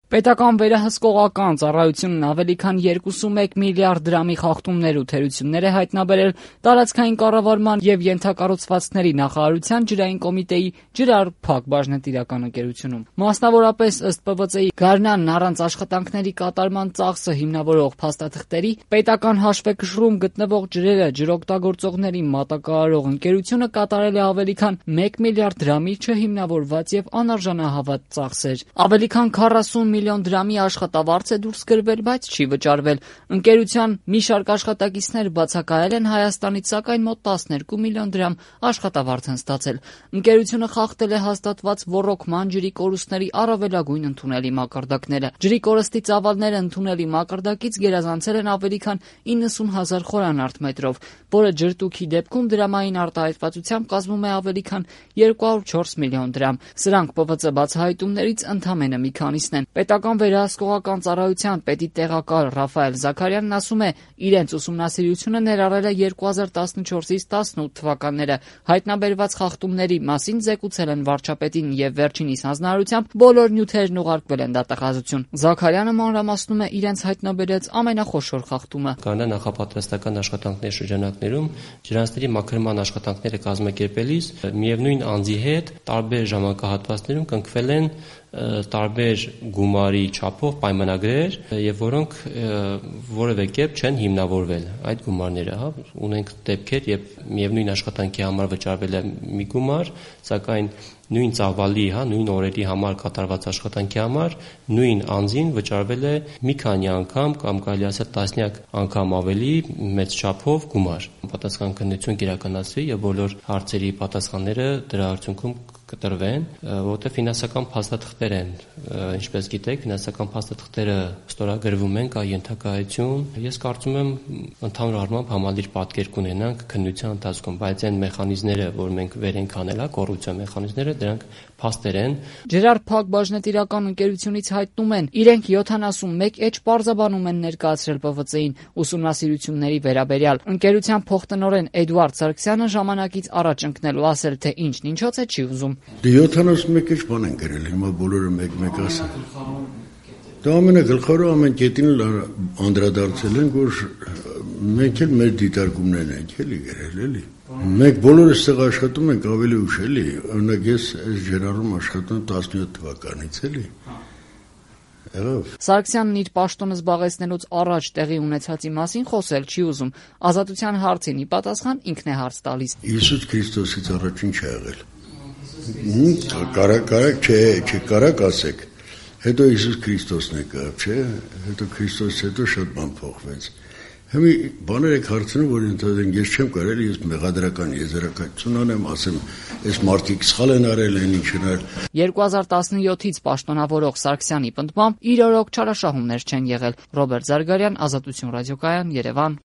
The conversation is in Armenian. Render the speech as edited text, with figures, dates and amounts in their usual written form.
Պետական վերահսկողական ծառայությունն ավելի քան 21 միլիարդ դրամի խախտումներ ու թերություններ է հայտնաբերել տարածքային կառավարման եւ ենթակառուցվածքների նախարարության ջրային կոմիտեի ջրար փակ բաժնետիրական ընկերությունում։ Մասնավորապես ըստ ՊՎԾ-ի գարնանն առանց աշխատանքների կատարման ծախսը հիմնավորող փաստաթղթերի պետական հաշվեկշռում գտնվող ջրերը ջրօգտագործողների մատակարարող ընկերությունը կատարել է ավելի քան 1 միլիարդ դրամի չհիմնավորված եւ անարժանահավատ ծախսեր։ Ավելի քան 40 միլիոն դրամի աշխատավարձ է դուրս գրվել, բայց չի վճարվել։ Ընկերության մի շարք աշխատակիցներ բացակայել են Հայաստանից, սակայն մոտ 12 միլիոն դրամ աշխատավարձ են ստացել։ Ընկերությունը խախտել է հաստատված ոռոգման ջրի կորուստների առավելագույն ընդունելի մակարդակները։ Ջրի կորստի ծավալները ընդունելի մակարդակից գերազանցել են ավելի քան 90,000 խորանարդ մետրով, որը ջրտուքի դեպքում դրամային արտահայտվածությամբ կազմում է ավելի քան 204 միլիոն դրամ։ Սրանք ՊՎԾ բացահայտումներից ընդամենը մի քանիսն են։ Պետական վերահսկողական ծառայության պետի տեղակալ Ռաֆայել Զաքարյանն ասում է, իրենց ուսումնասիրությունը ներառել է 2014-ից 18 թվականները։ Հայտնաբերված խախտումների մասին զեկուցել են վարչապետին եւ վերջինիս հանձնարարությամբ բոլոր նյութերն ուղարկվել են դատախազություն։ Զաքարյանը մանրամասնում է իրենց հայտնաբերած ամենախոշոր խախտումը։ Կանա նախապատրաստական աշխատանքների շրջանակներում ջրանցների մաքրման աշխատանքները կազմակերպելիս միևնույն անձի հետ տարբեր ժամանակահատվածներում կնքվել են տարբեր գումարի չափով պայմանագրեր եւ որոնք որևէ կերպ չեն հիմնավորվել այդ գումարները, ունենք դեպքեր, երբ միևնույն աշխատանքի համար վճարվել է մի գումար, սակայն նույն ծավալի, նույն օրերի համար կատարված աշխատանքի համար նույն անձին վճարվել է մի քանի անգամ կամ կարելի ասել տասնյակ անգամ ավելի մեծ չափով գումար։ Պատասխան քննություն կիրականացվի եւ բոլոր հարցերի պատասխանները դրա արդյունքում կտրվեն, որտեղ ֆինանսական փաստաթղթեր են, ինչպես գիտեք, ֆինանսական փաստաթղթերը ստորագրվում են, կա ենթակայություն։ Ես կարծում եմ ընդհանուր առմամբ համալիր պատկեր կունենանք քննության ընթացքում, բայց այն մեխանիզմները, որ մենք վեր ենք անել, կոռուպցիա մեխանիզմները, դրանք փաստեր են։ Ջրար փակ բաժնետիրական ընկերությունից հայտնում են, իրենք 71 էջ պարզաբանում են ներկայացրել ՊՎԾ-ին ուսումնասիրությունների վերաբերյալ։ Ընկերության փոխտնօրեն Էդուարդ Սարգսյանը ժամանակից առաջ ընկնելու ասել, թե ինչն ինչոց է չի ուզում։ 71 էջ բան են գրել, հիմա բոլորը մեկ-մեկ ասա։ Դա ամենագլխավորը ամեն կետին անդրադարձել են, որ մենք էլ մեր դիտարկումներն ենք էլի գրել, էլի։ Մենք բոլորս այստեղ աշխատում ենք ավելի ուշ, էլի։ Օրինակ ես այս ջրարում աշխատում 17 թվականից, էլի։ Սարգսյանն իր պաշտոնը զբաղեցնելուց առաջ տեղի ունեցածի մասին խոսել չի ուզում։ Ազատության հարցին ի պատասխան ինքն է հարց տալիս։ Հիսուս Քրիստոսից առաջ ինչ է եղել։ Կարակ ասեք, հետո Հիսուս Քրիստոսն եկավ, չէ, հետո Քրիստոսից հետո շատ բան փոխվեց։ Հիմա բաներ եք հարցնում, որ ընդհանրեն ես չեմ կարել, ես մեղադրական եզրակացություն անեմ, ասեմ, այս մարդիկ սխալ են արել, են ինչ են արել։ 2017-ից պաշտոնավորող Սարգսյանի պնդմամբ իր օրոք չարաշահումներ չեն եղել։ Ռոբերտ Զարգարյան, Ազատություն ռադիոկայան, Երևան։